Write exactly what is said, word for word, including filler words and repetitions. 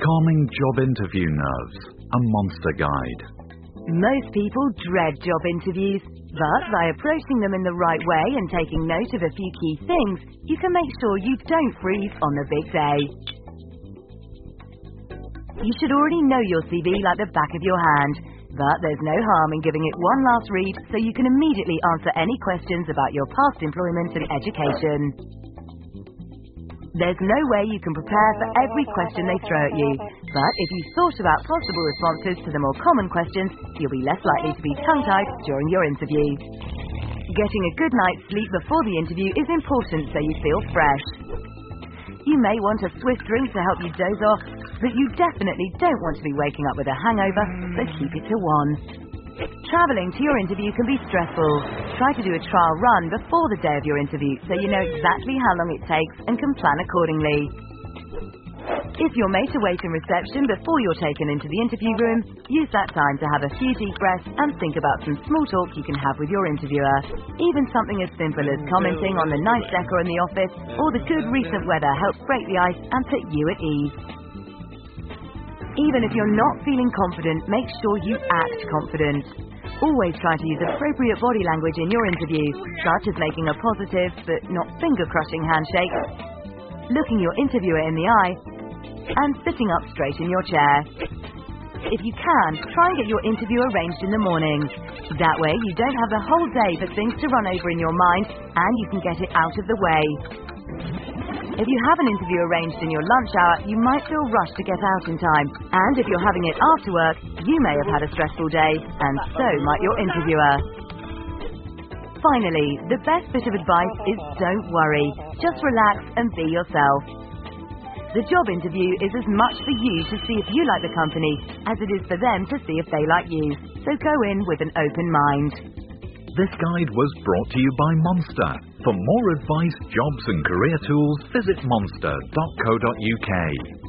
Calming job interview nerves, a Monster guide. Most people dread job interviews, but by approaching them in the right way and taking note of a few key things, you can make sure you don't freeze on the big day. You should already know your C V like the back of your hand, but there's no harm in giving it one last read so you can immediately answer any questions about your past employment and education. There's no way you can prepare for every question they throw at you, but if you thought about possible responses to the more common questions, you'll be less likely to be tongue-tied during your interview. Getting a good night's sleep before the interview is important so you feel fresh. You may want a swift drink to help you doze off, but you definitely don't want to be waking up with a hangover, so keep it to one. Travelling to your interview can be stressful. Try to do a trial run before the day of your interview so you know exactly how long it takes and can plan accordingly. If you're made to wait in reception before you're taken into the interview room, use that time to have a few deep breaths and think about some small talk you can have with your interviewer. Even something as simple as commenting on the nice decor in the office or the good recent weather helps break the ice and put you at ease. Even if you're not feeling confident, make sure you act confident. Always try to use appropriate body language in your interview, such as making a positive but not finger-crushing handshake, looking your interviewer in the eye, and sitting up straight in your chair. If you can, try and get your interview arranged in the morning. That way you don't have the whole day for things to run over in your mind and you can get it out of the way. If you have an interview arranged in your lunch hour, you might feel rushed to get out in time. And if you're having it after work, you may have had a stressful day, and so might your interviewer. Finally, the best bit of advice is don't worry. Just relax and be yourself. The job interview is as much for you to see if you like the company as it is for them to see if they like you. So go in with an open mind. This guide was brought to you by Monster. For more advice, jobs and career tools, visit monster dot co dot uk.